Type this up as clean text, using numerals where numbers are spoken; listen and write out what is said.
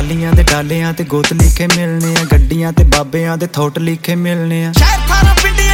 ਟਰਾਲੀਆਂ ਦੇ ਡਾਲਿਆਂ ਤੇ ਗੋਤ ਲਿਖੇ ਮਿਲਨੇ ਆ, ਗੱਡੀਆਂ ਤੇ ਬਾਬਿਆਂ ਦੇ ਥੋਟ ਲਿਖੇ ਮਿਲਨੇ ਆ। ਸ਼ਹਿਰ ਥਾਰਾ ਪਿੰਡੀ